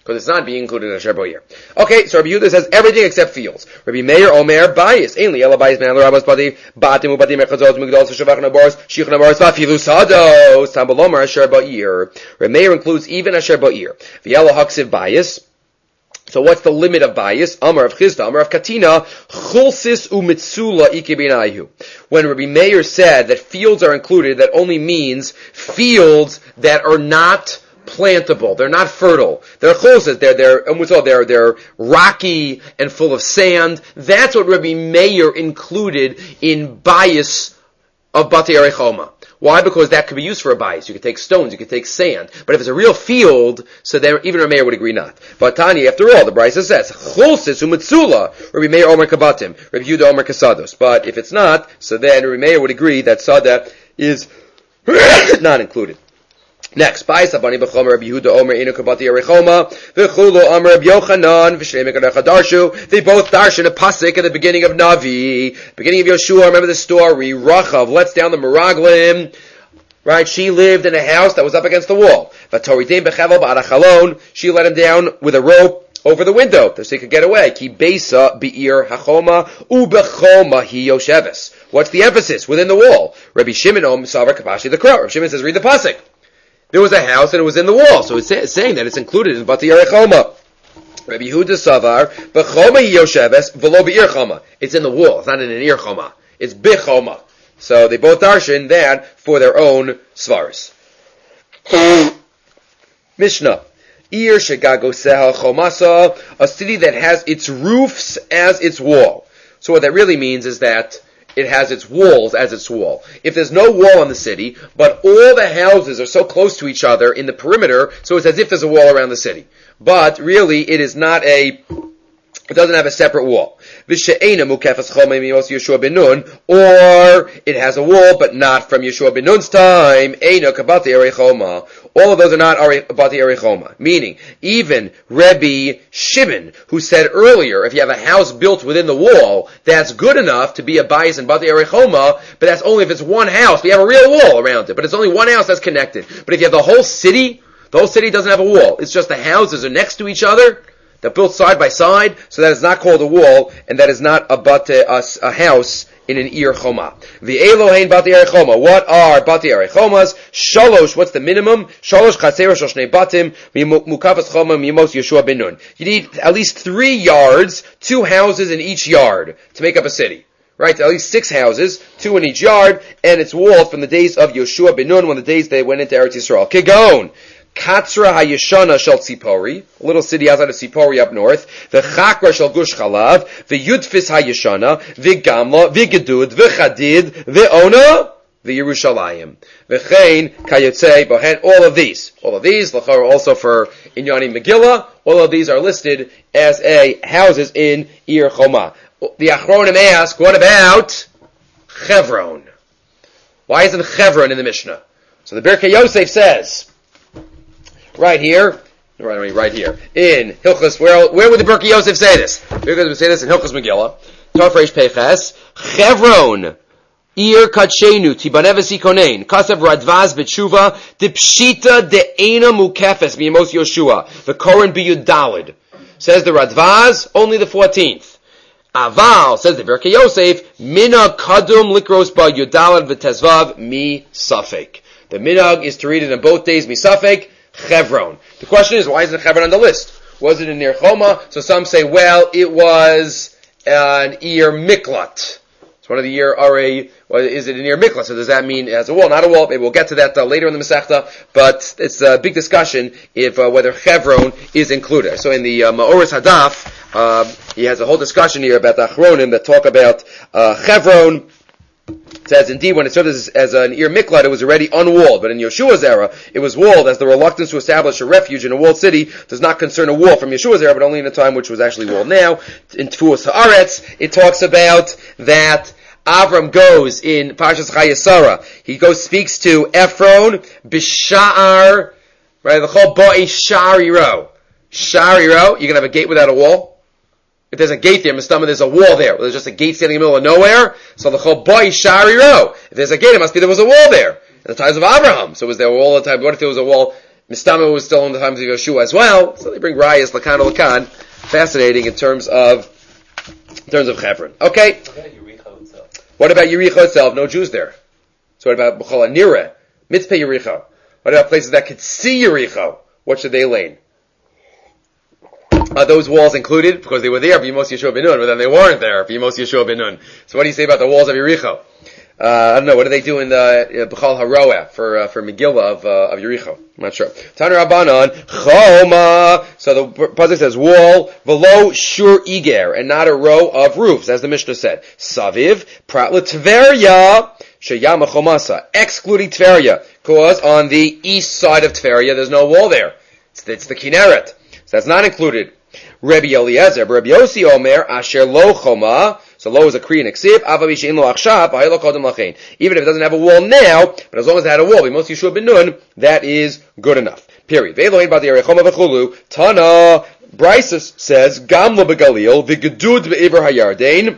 because it's not being included in Asher Bo'ir. Okay, so Rabbi Yehuda says everything except fields. Rabbi Meir Omer Bayis. Ainly Ela Bayis Man Rabbas Badi Batim Ubatim Echazot Migdal Shavach Nabaros Shich Nabaros Vafilu Sados Tambalomar Asher Bo'ir. Rabbi Meir includes even Asher Bo'ir. V'Yelo Haksiv Bayis. So what's the limit of bias? Amar of Chizda, Amar of Katina, Chulsis u'mitzula ikebinayu. When Rabbi Meir said that fields are included, that only means fields that are not plantable. They're not fertile. They're chulsis. They're they're they're they're rocky and full of sand. That's what Rabbi Meir included in bias of Batei Arechoma. Why? Because that could be used for a bias. You could take stones, you could take sand. But if it's a real field, so then even Rabbi Meir would agree not. But Tani, after all, the Brisa says, Chulsis u'mitzula, Rabbi Meir Omer kabatim, Rabbi Yehuda Omer kasados. But if it's not, so then Rabbi Meir would agree that sada is not included. Next, Ba'is Abani B'chomer Rabbi Yehuda Omer Inu Kabati Arechoma V'chulu Omer Rabbi Yochanan V'shnei Mekadecha Darshu. They both darshan a pasuk at the beginning of Navi, beginning of Yoshua. Remember the story? Rachav lets down the Meraglim. Right? She lived in a house that was up against the wall. V'toritim B'chevel B'arachalon. She let him down with a rope over the window so he could get away. Ki Beisa Be'ir Hachoma U'Bechoma Hi Yosheves. What's the emphasis within the wall? Rabbi Shimon Om Savar Kapashi the Crow. Rabbi Shimon says, read the pasuk. There was a house and it was in the wall, so it's saying that it's included in Batei Arechoma. Rabbi Yehuda Savar, B'choma Yosheves, V'lo Be'ir Choma. It's in the wall. It's not in an ear choma. It's B'choma. So they both darshan that for their own svaris. Mishnah. Ir Shegagoseh Chomasa, a city that has its roofs as its wall. So what that really means is that it has its walls as its wall. If there's no wall in the city, but all the houses are so close to each other in the perimeter, so it's as if there's a wall around the city. But really, it is not a, it doesn't have a separate wall. Or it has a wall, but not from Yeshua ben Nun's time. All of those are not Batei Arechoma. Meaning, even Rebbe Shimon, who said earlier, if you have a house built within the wall, that's good enough to be a bias in Batei Arechoma, but that's only if it's one house. We have a real wall around it, but it's only one house that's connected. But if you have the whole city, the whole city doesn't have a wall. It's just the houses are next to each other. They're built side by side, so that is not called a wall, and that is not a bate, a, a house in an ir choma. The Elohein Batei Arechoma. What are Batei Arechomas? Shalosh. What's the minimum? Shalosh chaser shnei batim mukavas choma mimos Yeshua ben Nun. You need at least three yards, two houses in each yard to make up a city. Right? At least six houses, two in each yard, and it's walled from the days of Yeshua ben Nun, when the days they went into Eretz Yisrael. Kigon. Katzra Hayeshana Shel Tzipori, a little city outside of Tzipori up north. The Chakra Shel Gush Chalav, the Yudfis Hayeshana, the Gamla, the Gedud, the Chadid, the Ona, the Yerushalayim. The Chain, Kayotze, Bohen, all of these. All of these, Lachar also for Inyani Megillah, all of these are listed as a houses in Ir Choma. The Achronim ask, what about Chevron? Why isn't Chevron in the Mishnah? So the Birkei Yosef says, right here, right, right here, in Hilchos, where, where would the Birkei Yosef say this? Birkei would say this in Hilchos Megillah. Tov Reish Peches. Chevron, Ir Kadshenu, Tibaneves Ikonein, Kasav Radvaz B'tshuva, Dipshita De'ena Mukefes, Miyamos Yoshua, the Koran B'Yud Dalid. Says the Radvaz, only the fourteenth. Aval, says the Birkei Yosef, Mina Kadum Likros Ba Yudalad V'Tezvav Mi Safek. The minhag is to read it on both days, Mi Safek, Chevron. The question is, why isn't Chevron on the list? Was it in Ir Choma? So some say, well, it was an Ir Miklat. It's one of the Ir Arei. Well, is it an Ir Miklat? So does that mean it has a wall? Not a wall. Maybe we'll get to that uh, later in the Masechta. But it's a big discussion if uh, whether Chevron is included. So in the uh, Ma'oris Hadaf, uh, he has a whole discussion here about the Achronim that talk about uh, Chevron. It says, indeed, when it served as, as an Ir Miklat, it was already unwalled. But in Yeshua's era, it was walled, as the reluctance to establish a refuge in a walled city does not concern a wall from Yeshua's era, but only in a time which was actually walled. Now, in Tfuos Haaretz, it talks about that Avram goes in Parshas Chayesara. He goes, speaks to Ephron, Bisha'ar, right, the whole Ba'i Shariro. Shariro, you can have a gate without a wall. If there's a gate there, Mistama, there's a wall there. There's just a gate standing in the middle of nowhere. So the whole boy Shariro. If there's a gate, it must be there was a wall there. In the times of Abraham. So was there a wall at the time? What if there was a wall Mistama was still in the times of Yeshua as well, so they bring Rayas Lakan Lakan. Fascinating in terms of in terms of Hebron. Okay. What about Yericho itself? What about Yericho itself? No Jews there. So what about B'chol Nireh, Mitzpeh Yericho? What about places that could see Yericho? What should they lane? Are those walls included? Because they were there for Yemos Yeshua ben Nun, but then they weren't there for Yemos Yeshua ben Nun. So what do you say about the walls of Yericho? Uh, I don't know. What do they do in the B'chol Haroeh for uh, for Megillah of uh, of Yericho? I'm not sure. Tana Rabbanon Choma. So the pasuk says wall v'lo shur iger, and not a row of roofs, as the Mishnah said. Saviv prat l'Tveria sheyama chomasa, excluding Tveria, because on the east side of Tveria there's no wall there. It's, it's the Kinneret, so that's not included. Rabbi Eliezer, Rabbi Yossi Omer asher lo choma. So lo is a Korean exib. Even if it doesn't have a wall now, but as long as it had a wall, most Yeshua ben Nun, that is good enough. Period. Tana Brysus says Gamla begalil v'gedud be'Iver Hayardain.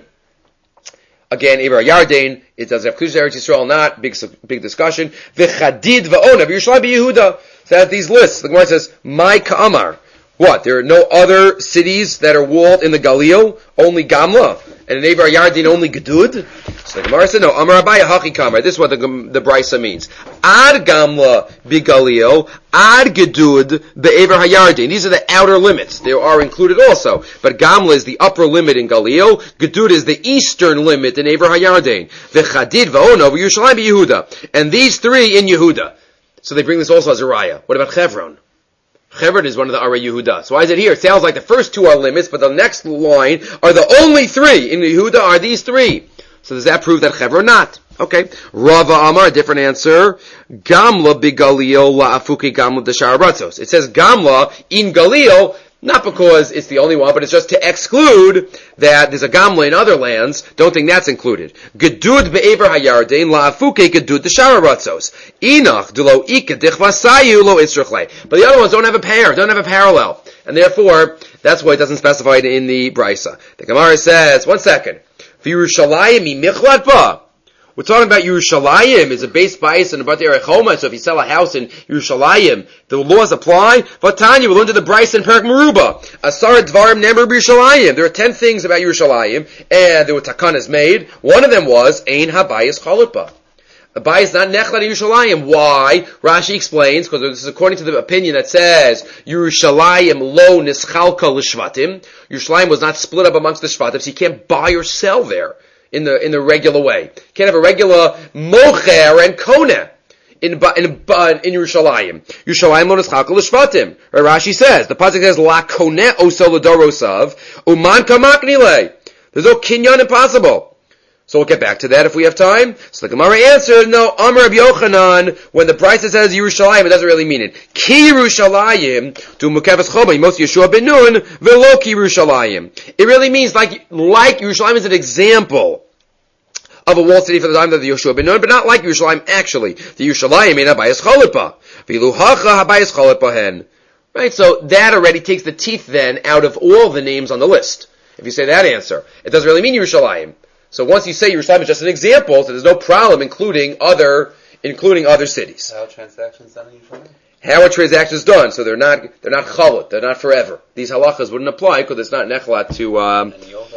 Again, Iver Hayardain. It does have Kedusha Eretz Yisrael, not big big discussion. V'chadid v'ona v'Yerushalayim beYehuda. So that these lists, the Gemara says my Ka'amar. What? There are no other cities that are walled in the Galil, only Gamla, and in Eber Yardin only Gedud. So the Gemara said, no, Amar Abaya Hachi Kamar. This is what the, the Brisa means. Ad Gamla Bigalil, Ad Gedud Be'ever Hayardin. These are the outer limits. They are included also. But Gamla is the upper limit in Galil. Gedud is the eastern limit in Ever Hayardin. V'chadid v'ono v'Yerushalayim beYehuda. And these three in Yehuda. So they bring this also as a raya. What about Chevron? Chevron is one of the Arei Yehuda. So why is it here? It sounds like the first two are limits, but the next line are the only three. In Yehuda are these three. So does that prove that Chevron not? Okay. Rava Amar, a different answer. Gamla bigalil la'afuki gamla d'shar ratzos. It says Gamla in Galil, not because it's the only one, but it's just to exclude that there's a Gamla in other lands. Don't think that's included. Gedud be'ever hayardain la'afuke gedud d'shar ratzos. Inach d'lo ika dichvasayu lo israchle. But the other ones don't have a pair, don't have a parallel. And therefore, that's why it doesn't specify it in the Brisa. The Gemara says, one second. V'Yerushalayim imichlad ba. We're talking about Yerushalayim. It's a base bias and a Batei Rechoma. So if you sell a house in Yerushalayim, the laws apply. Vatanya, we'll learn to the Bryce and Perak Meruba. Asar Dvarim Nemer Yerushalayim. There are ten things about Yerushalayim, and there were takanas made. One of them was Ein Habayis Chalutba. A bias not Nechlat Yerushalayim. Why? Rashi explains, because this is according to the opinion that says Yerushalayim lo nischalka l'shvatim. Yerushalayim was not split up amongst the shvatim, so you can't buy or sell there. In the in the regular way, you can't have a regular mocher and kona in in in Yerushalayim. Yerushalayim lo nischalka l'shvatim. Rashi says the pasuk says la kone oso l'dorosav uman kamaknile. There's no kinyan impossible. So we'll get back to that if we have time. So the Gemara answered, no, Amar Rabbi Yochanan, when the Brisa says Yerushalayim, it doesn't really mean it. Ki Yerushalayim, to Mukavas Choma, Yemos Yeshua ben Nun, velo ki Yerushalayim. It really means like, like Yerushalayim is an example of a walled city for the time of the Yeshua ben Nun, but not like Yerushalayim actually. The Yerushalayim in Habayis Chalutba. Vilu hacha Habayis Chalutba hen. Right, so that already takes the teeth then out of all the names on the list. If you say that answer, it doesn't really mean Yerushalayim. So once you say Yerushalayim is just an example, so there's no problem including other, including other cities. How are transactions done in Yerushalayim? How are transactions done? So they're not, they're not chalut, they're not forever. These halachas wouldn't apply because it's not nechlat to, um,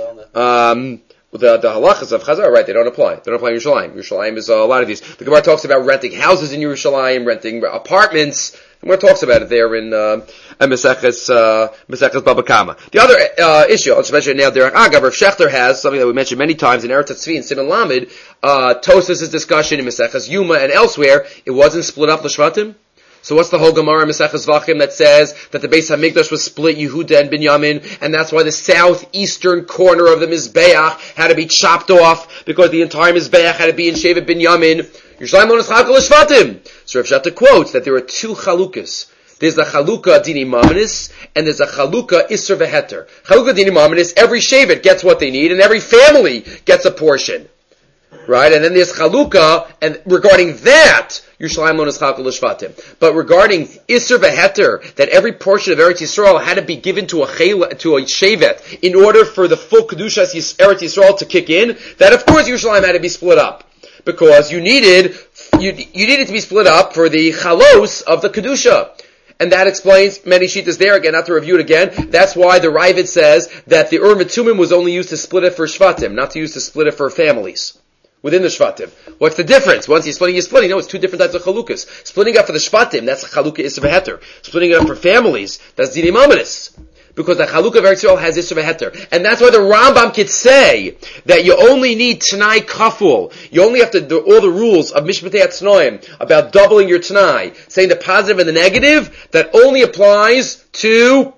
um, the, the halachas of Chazar, right, they don't apply. They don't apply in Yerushalayim. Yerushalayim is uh, a lot of these. The Gemara talks about renting houses in Yerushalayim, renting apartments. The Gemara talks about it there in, uh, Meseches, uh, Meseches Baba Kama. The other, uh, issue, I'll just mention it now, Derek Agav, Rav Shechter has something that we mentioned many times in Eretz Tzvi and Simon Lamed, uh, Tosas' discussion in Meseches Yuma and elsewhere, it wasn't split up l'shvatim. So what's the whole Gemara in Meseches Vachim that says that the Beis HaMikdash was split Yehuda and Binyamin, and that's why the southeastern corner of the Mizbeach had to be chopped off, because the entire Mizbeach had to be in Shevet Binyamin. Yerushalayim lo nischalka l'shvatim. So Rav Shechter quotes that there are two chalukas. There's the Chalukah Dini Mamanis, and there's a Chalukah Isser Veheter. Chalukah Dini Mamanis, every Shevet gets what they need, and every family gets a portion. Right? And then there's Chalukah, and regarding that, Yerushalayim lo nischalka l'shvatim. But regarding Isser Veheter, that every portion of Eretz Yisrael had to be given to a chayla, to a Shevet, in order for the full Kedushas Eretz Yisrael to kick in, that of course Yerushalayim had to be split up. Because you needed, you, you needed to be split up for the chalos of the Kedusha. And that explains many shittas there. Again, not to review it again. That's why the Ravid says that the Ur Mitumim was only used to split it for Shvatim, not to use to split it for families within the Shvatim. What's the difference? Once you're splitting, you're splitting. No, it's two different types of chalukas. Splitting up for the Shvatim, that's a chalukah Isser v'Heter. Splitting it up for families, that's Dinim Ominous. Because the chalukah of Eretz Yisrael has Isser v'Heter. And that's why the Rambam could say that you only need Tanai Kaful. You only have to do all the rules of Mishpatei Atznoim about doubling your Tanai, saying the positive and the negative, that only applies to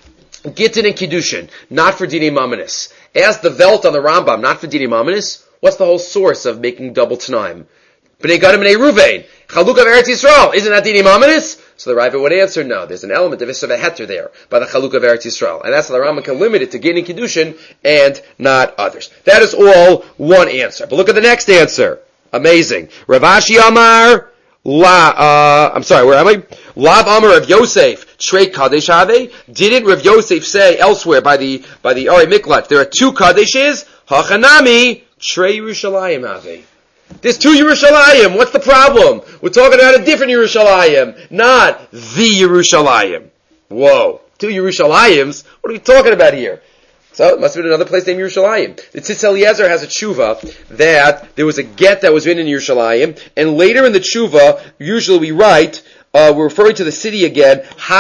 Gittin and Kiddushin, not for Dinim Ominous. Ask the Velt on the Rambam, not for Dinim Ominous. What's the whole source of making double Tanaim? B'nei Gadim B'nei Ruvain. Chalukah of Eretz Yisrael. Isn't that Dinim Ominous? So the Ravid would answer, no, there's an element of Isser v'Heter there by the Chalukah of Eretz Yisrael. And that's how the Rambam can limit it to Gittin and Kiddushin and not others. That is all one answer. But look at the next answer. Amazing. Rav Ashi Amar, La, uh, I'm sorry, where am I? Lav Amar Rav Yosef, Shrei Kadesh Ave. Didn't Rav Yosef say elsewhere by the, by the Ari Miklat, there are two Kadeshes, Hachanami, Shrei Yerushalayim Ave. There's two Yerushalayim. What's the problem? We're talking about a different Yerushalayim, not the Yerushalayim. Whoa. Two Yerushalayim? What are we talking about here? So it must have been another place named Yerushalayim. The Tzitz Eliezer has a tshuva that there was a get that was written in Yerushalayim, and later in the tshuva, usually we write, uh, we're referring to the city again,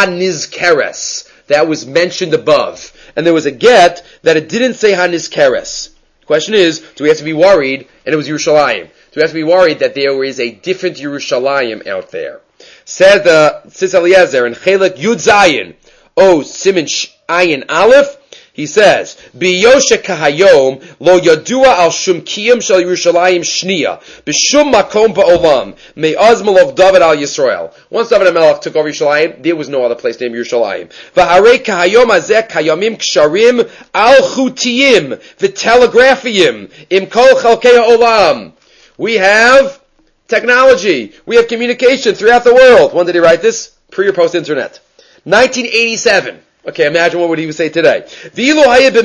HaNizkeres. That was mentioned above. And there was a get that it didn't say HaNizkeres. The question is, do we have to be worried, and it was Yerushalayim, do we have to be worried that there is a different Yerushalayim out there? Said the Tzitz Eliezer in Chelek Yud Zayin, O Siman Ayin Aleph, he says, B'yoshe kahayom lo yadua al shum kiyam shel Yerushalayim shniya b'shum makom ba'olam me'az malov David al Yisrael. Once David HaMelech took over Yerushalayim, there was no other place named Yerushalayim. V'harei kahayom hazeh kayamim ksharim al chutiyim v'telegraphiyim im kol chalkei ha'olam. We have technology. We have communication throughout the world. When did he write this? Pre or post internet? nineteen eighty-seven. Okay, imagine what would he say today. If there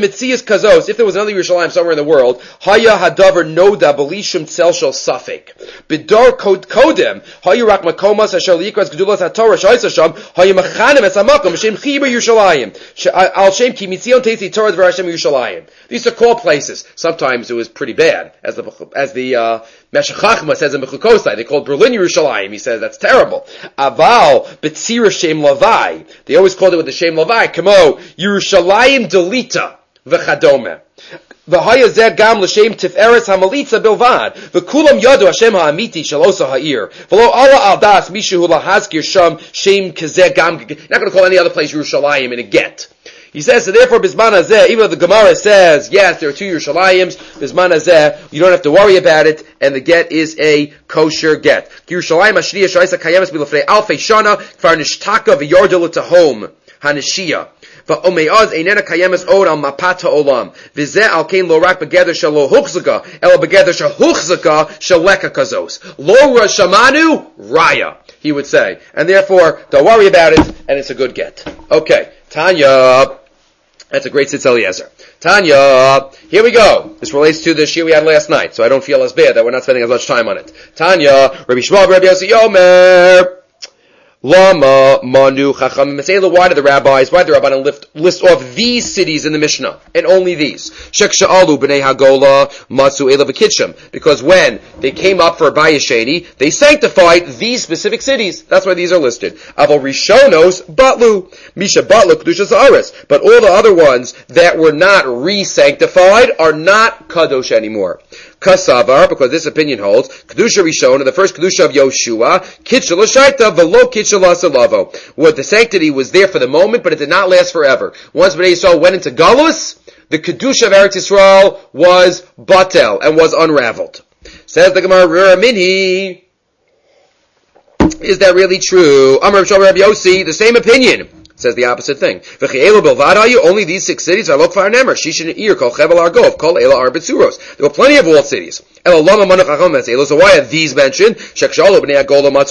was another Yerushalayim somewhere in the world, haya hadavar noda belishum tzel shel safek. Bidor kodem haya rak makomas asher liyikras gedulas hatorah shayis hasham haya mechanem es hamakom b'shem chiba Yerushalayim al shem ki mitzion teisi Torah dvar Hashem Yerushalayim. These are called places. Sometimes it was pretty bad, as the as the uh, Meshech Chachma says in Mechukosai. They called Berlin Yerushalayim. He says that's terrible. Aval b'tzira shem lavai. They always called it with the shem lavai. Kamo Yerushalayim delita v'chadome. V'haya zeh gam l'shem tif'eres hamalitza bilvad. V'kulam yadu Hashem ha'amiti shel osa ha'ir. V'lo ala al das mishu lahazkir sham shem kazeh gam. Not going to call any other place Yerushalayim in a get. He says, so therefore, Bisman Hazeh, even though the Gemara says, yes, there are two Yerushalayim, Bisman Hazeh, you don't have to worry about it, and the get is a kosher get. Yerushalayim Hashriya Shaisa Kayemes Bilafrei Alfei Shana, Kfar Nishtaka V'yordel Tahom, Hanishia. V'omeaz Einena Kayemes Od Al Mapata Olam. V'zeh Al Kein Lo Rak Begeder Shel Lo Huchzaka, Ela Begeder Shel Huchzaka Shel Leka Kazos. Lo Rashamanu, Raya, he would say. And therefore, don't worry about it, and it's a good get. Okay. Tanya. That's a great Tzitz Eliezer. Tanya. Here we go. This relates to the shir we had last night, so I don't feel as bad that we're not spending as much time on it. Tanya. Rabbi Shmuel, Rabbi Yossi Yomer. Lama Manu Chacham Mesela. Why did the rabbis, why did the Rabbanan list, list off these cities in the Mishnah, and only these? Shek Sha'alu B'nei Hagola Matzu Ela V'Kitchem. Because when they came up for a Bayesheni, they sanctified these specific cities. That's why these are listed. Aval Rishonos Batlu Misha Batlu Kedushas Haaretz. But all the other ones that were not re-sanctified are not Kadosh anymore. Kasavar, because this opinion holds, Kedusha Rishon, the first Kedusha of Yoshua, Kitchel Shaita, Velo Kitchel Asalavo. What the sanctity was there for the moment, but it did not last forever. Once Bnei Yisrael went into Galus, the Kedusha of Eretz Yisrael was Batel, and was unraveled. Says the Gemara, Rura Minhi. Is that really true? Amar Rabbi Yossi, the same opinion. says the opposite thing. Only these six cities are Lokfar Nemer, Shishin Ir, Kol Chevel Argov, Kol Ela Ar Betzuros. There were plenty of walled cities. So why are these mentioned? When Bnei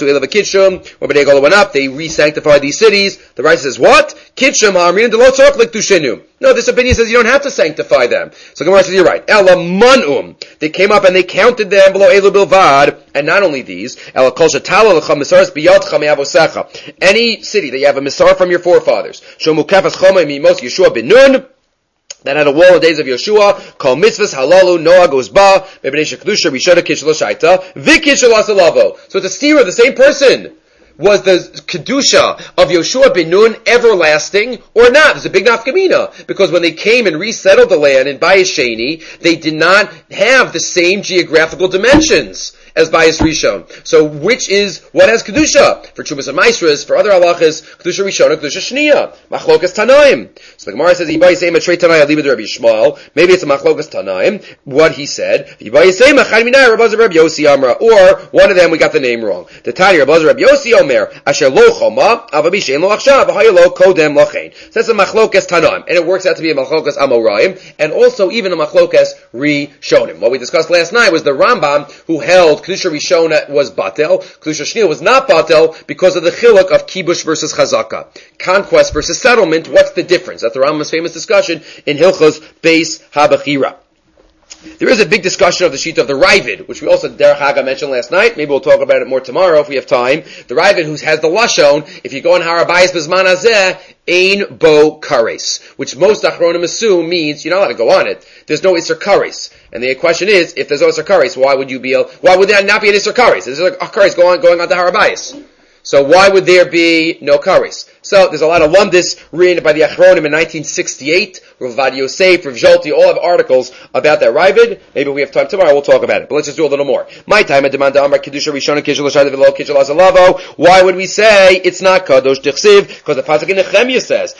Agolo went up, they re-sanctified these cities. The Rashi says, what? Kitsham Ha'amrin Delo Tzorach Liktushenu. No, this opinion says you don't have to sanctify them. So Gemara says, you're right. Ela Manum. They came up and they counted them below Elu Bilvad. And not only these, Ela Kol Shetala L'cha Misaras Biyadcha Me'avosecha. Any city that you have a Misar from your forefathers. Shomu Kefas Chomei Mimos Yeshua Ben Nun. That had a wall in the days of Yeshua, called mitzvahs halalu Noah goes ba bebnei shekdusha rishona kishlo shaita vikishlo asalavo. So it's a steer of the same person. Was the kedusha of Yeshua ben Nun everlasting or not? There's a big nafkamina because when they came and resettled the land in Bayis Sheni, they did not have the same geographical dimensions as Bayis Rishon. So which is what has kedusha? For Chumas and Maisras, for other halachas, kedusha Rishona, kedusha Shniya, machlokas Tanaim. So the Gemara says, "Yibayis say matrei Tanai aliba de Rabbi Yishmael." Maybe it's a machlokas Tanaim. What he said, "Yibayis say machad minai Rabbi Rabbi Yossi Amra," or one of them we got the name wrong. The Tani Rabbi Rabbi Yossi Omer Asher Lo Choma Avabi Shein Lo Achshav V'Hayelo Kodem Lachein. So that's a machlokas Tanaim, and it works out to be a machlokas Amoraim, and also even a machlokas Rishonim. What we discussed last night was the Rambam who held kedusha Rishona was batel, kedusha Shniya was not batel because of the chiluk of kibush versus chazaka, conquest versus settlement. What's the difference? That's the Rambam's famous discussion in Hilchos Beis Habachira. There is a big discussion of the sheet of the Ravid, which we also, Derech Haga mentioned last night. Maybe we'll talk about it more tomorrow if we have time. The Ravid who has the Lashon, if you go on Harabayis Bizman Hazeh, Ein Bo Kares, which most Achronim assume means you're not allowed to go on it. There's no Isser Kares. And the question is, if there's no Isser Kares, why would you be, why would there not be an Isser Kares? There's a Kares going, going on to Harabayis. So why would there be no kares? So there's a lot of lumdis written by the Achronim in nineteen sixty-eight. Rav Ovadia Yosef, Rav Zolti, all have articles about that Ravid. Maybe we have time tomorrow, we'll talk about it. But let's just do a little more. My time at Demand Amar Kedusha Rishona Kishel Shayda V'Lo Kishel Azalavo. Why would we say it's not Kadosh Dichsiv? Because the pasuk in Nehemiah says,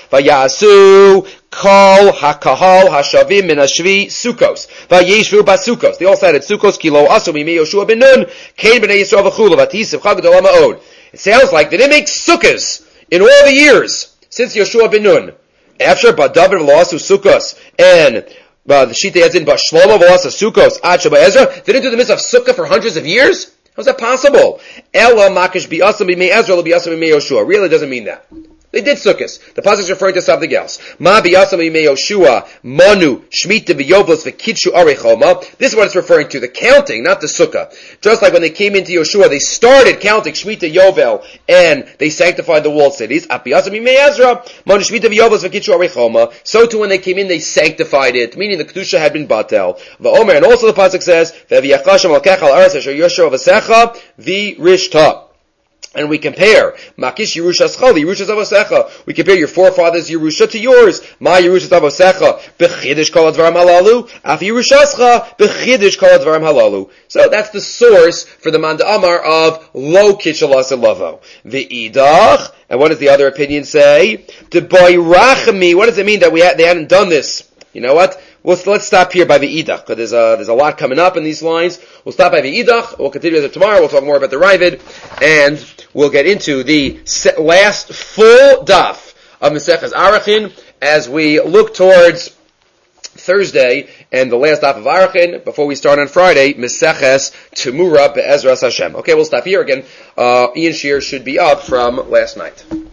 Vayasu Kol HaKahal HaShavim Min HaShvi Sukkos Vayeshvu Basukos. They all cited Sukkos Kilo Asu Mimei Yoshua Ben Nun Kain B'nei Yisrael V'Chulu V'Tisiv Chag Gadol HaMa'od. It sounds like they didn't make sukkahs in all the years since Yeshua ben Nun. After Badavid V'Lasu Sukkos and uh, the Shita Ezin Bashlomo V'Lasu Sukkos Ad Sheba Ezra, they didn't do the mitzvah of sukkah for hundreds of years? How is that possible? Ela Makish Bi'asam B'Mei Ezra L'Bi'asam B'Mei Yoshua. Really doesn't mean that. They did sukkahs. The pasuk is referring to something else. Ma biyasam b'mei Yoshua manu shmita b'yovos v'kitshu arechoma. This is what it's referring to, the counting, not the sukkah. Just like when they came into Yoshua, they started counting shmita yovel and they sanctified the walled cities. Biyasam b'mei Ezra manu shmita b'yovos v'kitshu arechoma. So too when they came in, they sanctified it, meaning the kedusha had been batel. V'omer, and also the pasuk says v'yachasham al-kech al-aretz asher Yoshua v'secha v'rishta. And we compare Makish Yerushas Chali, Yerushas Avosecha. We compare your forefathers' Yerusha to yours. Ma Yerushas Avosecha b'chidish kol advarim halalu. Af Yerushascha b'chidish kol advarim halalu. So that's the source for the Manda Amar of Lo Kitchalas Elavo. V'idach. And what does the other opinion say? The boy Rachami. What does it mean that we had, they hadn't done this? You know what? Well, let's stop here by the Idach, because there's a, there's a lot coming up in these lines. We'll stop by the Idach. We'll continue with it tomorrow. We'll talk more about the Ravid, and we'll get into the last full daf of Maseches Arachin as we look towards Thursday and the last daf of Arachin before we start on Friday, Maseches Temura Be'ezras Hashem. Okay, we'll stop here again. Uh, Ian Shear should be up from last night.